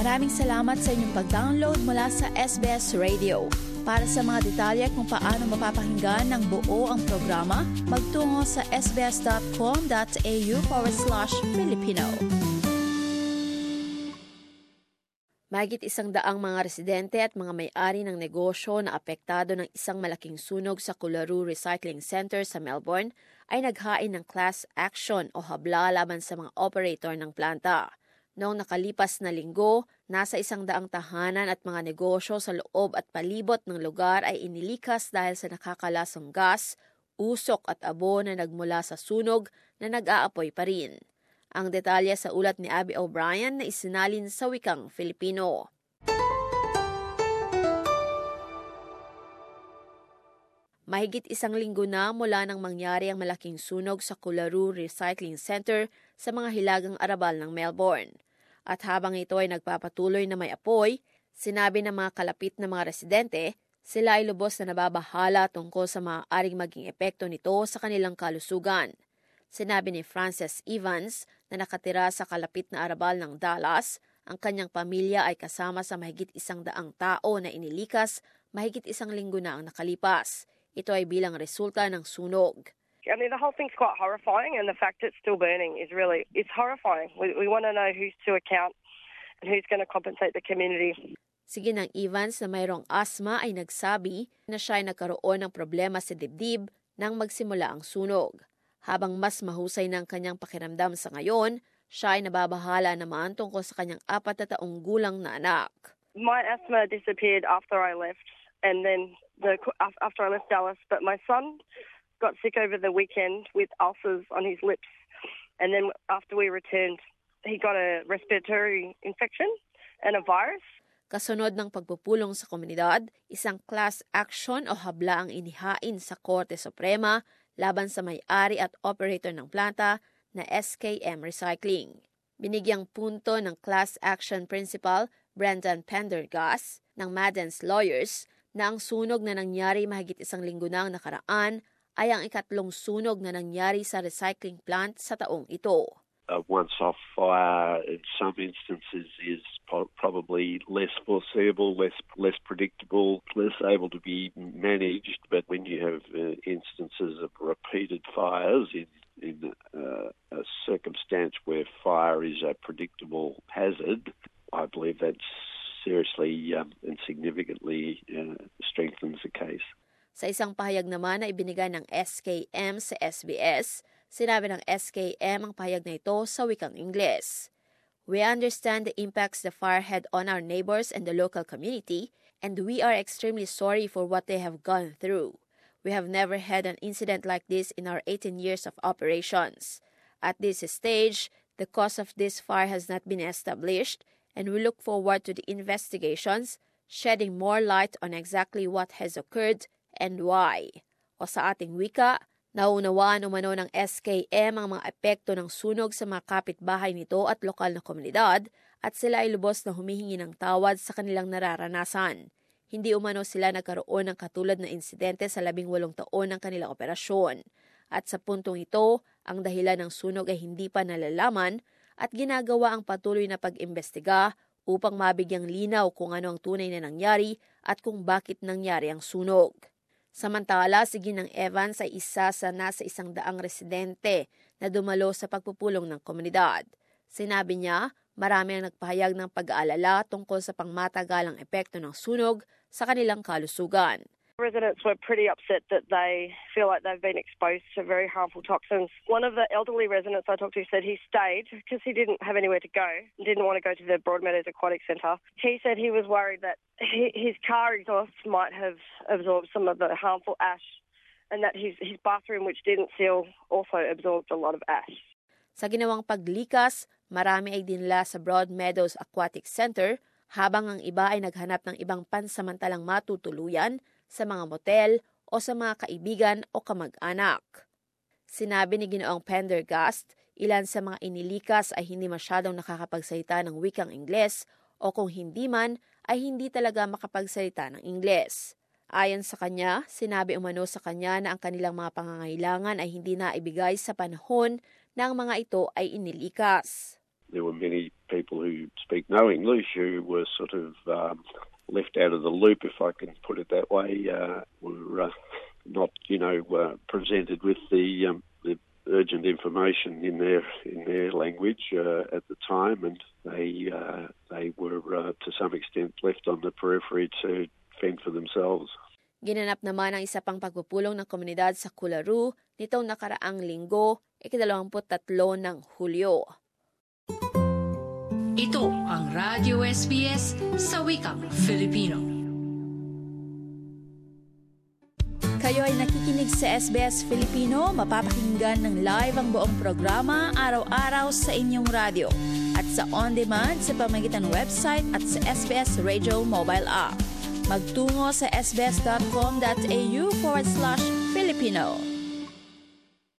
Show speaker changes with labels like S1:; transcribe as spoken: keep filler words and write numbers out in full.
S1: Maraming salamat sa inyong pag-download mula sa S B S Radio. Para sa mga detalye kung paano mapapakinggan ng buo ang programa, magtungo sa sbs.com.au forward slash Filipino. Mahigit isang daang mga residente at mga may-ari ng negosyo na apektado ng isang malaking sunog sa Coolaroo Recycling Center sa Melbourne ay naghain ng class action o habla laban sa mga operator ng planta. Noong nakalipas na linggo, nasa isang daang tahanan at mga negosyo sa loob at palibot ng lugar ay inilikas dahil sa nakakalasong gas, usok at abo na nagmula sa sunog na nag-aapoy pa rin. Ang detalye sa ulat ni Abby O'Brien na isinalin sa wikang Filipino. Mahigit isang linggo na mula nang mangyari ang malaking sunog sa Coolaroo Recycling Center sa mga hilagang arabal ng Melbourne. At habang ito ay nagpapatuloy na may apoy, sinabi ng mga kalapit na mga residente, sila ay lubos na nababahala tungkol sa maaaring maging epekto nito sa kanilang kalusugan. Sinabi ni Frances Evans na nakatira sa kalapit na arabal ng Dallas, ang kanyang pamilya ay kasama sa mahigit isang daang tao na inilikas mahigit isang linggo na ang nakalipas. Ito ay bilang resulta ng sunog.
S2: I mean, the whole thing's quite horrifying, and the fact it's still burning is really, it's horrifying. We, we want to know who's to account and who's going to compensate the community.
S1: Sige ng Evans na mayroong asthma ay nagsabi na siya ay nagkaroon ng problema sa dibdib nang magsimula ang sunog. Habang mas mahusay ng kanyang pakiramdam sa ngayon, siya ay nababahala naman tungkol sa kanyang apat na taong gulang na anak.
S2: My asthma disappeared after I left, and then the, after I left Dallas, but my son got sick over the weekend with ulcers on his lips. And then after we returned, he got a respiratory infection and a virus.
S1: Kasunod ng pagpupulong sa komunidad, isang class action o habla ang inihain sa Korte Suprema laban sa may-ari at operator ng planta na S K M Recycling. Binigyang punto ng class action principal Brendan Pendergast ng Madden's Lawyers na ang sunog na nangyari mahigit isang linggo na ang nakaraan ay ang ikatlong sunog na nangyari sa recycling plant sa taong ito.
S3: A once-off fire in some instances is po- probably less foreseeable, less less predictable, less able to be managed. But when you have uh, instances of repeated fires in in uh, a circumstance where fire is a predictable hazard, I believe that seriously um, and significantly uh, strengthens the case.
S1: Sa isang pahayag naman na ibinigay ng S K M sa S B S, sinabi ng S K M ang pahayag na ito sa wikang Ingles. We understand the impacts the fire had on our neighbors and the local community, and we are extremely sorry for what they have gone through. We have never had an incident like this in our eighteen years of operations. At this stage, the cause of this fire has not been established, and we look forward to the investigations, shedding more light on exactly what has occurred and why. O sa ating wika, naunawaan umano ng S K M ang mga epekto ng sunog sa mga kapitbahay nito at lokal na komunidad at sila ay lubos na humihingi ng tawad sa kanilang nararanasan. Hindi umano sila nagkaroon ng katulad na insidente sa labing walong taon ng kanilang operasyon. At sa puntong ito, ang dahilan ng sunog ay hindi pa nalalaman at ginagawa ang patuloy na pag-imbestiga upang mabigyang linaw kung ano ang tunay na nangyari at kung bakit nangyari ang sunog. Samantala, si Ginang Evans ay isa sa nasa isang daang residente na dumalo sa pagpupulong ng komunidad. Sinabi niya, marami ang nagpahayag ng pag-aalala tungkol sa pangmatagalang epekto ng sunog sa kanilang kalusugan.
S2: Residents were pretty upset that they feel like they've been exposed to very harmful toxins. One of the elderly residents I talked to said he stayed because he didn't have anywhere to go, didn't want to go to the Broadmeadows Aquatic Centre. He said he was worried that his car exhaust might have absorbed some of the harmful ash and that his, his bathroom, which didn't seal, also absorbed a lot of ash.
S1: Sa ginawang paglikas, marami ay dinala sa Broadmeadows Aquatic Centre habang ang iba ay naghanap ng ibang pansamantalang matutuluyan sa mga motel o sa mga kaibigan o kamag-anak. Sinabi ni Ginoong Pendergast, ilan sa mga inilikas ay hindi masyadong nakakapagsalita ng wikang Ingles o kung hindi man ay hindi talaga makapagsalita ng Ingles. Ayon sa kanya, sinabi umano sa kanya na ang kanilang mga pangangailangan ay hindi naibigay sa panahon na ang mga ito ay inilikas.
S3: There were many people who speak no English, who were sort of um, left out of the loop, if I can put it that way, uh, were uh, not, you know, uh, presented with the, um, the urgent information in their in their language uh, at the time, and they uh, they were uh, to some extent left on the periphery to fend for themselves.
S1: Ginanap naman ang isa pang pagpupulong ng komunidad sa Kularu nitong nakaraang linggo, ikadalawamput tatlo ng Hulyo.
S4: Ito ang Radyo S B S sa wikang Filipino.
S5: Kayo ay nakikinig sa S B S Filipino, mapapakinggan ng live ang buong programa araw-araw sa inyong radyo at sa on-demand sa pamamagitan ng website at sa S B S Radio mobile app. Magtungo sa sbs.com.au forward slash Filipino.